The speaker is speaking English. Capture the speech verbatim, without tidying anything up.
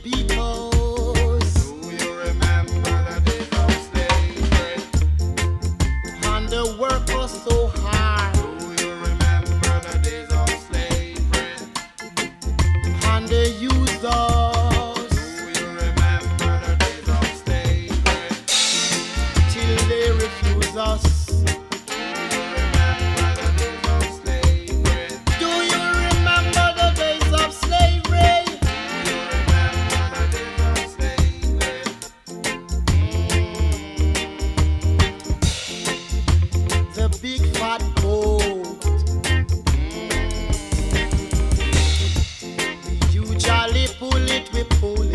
because do you remember the days of slavery? and the work was so hard, Do you remember the days of slavery? and they used us Do you remember the days of slavery? till they refused us. Do you remember the days of slavery? Do you remember the days of slavery? The big fat boat, we usually pull it, we pull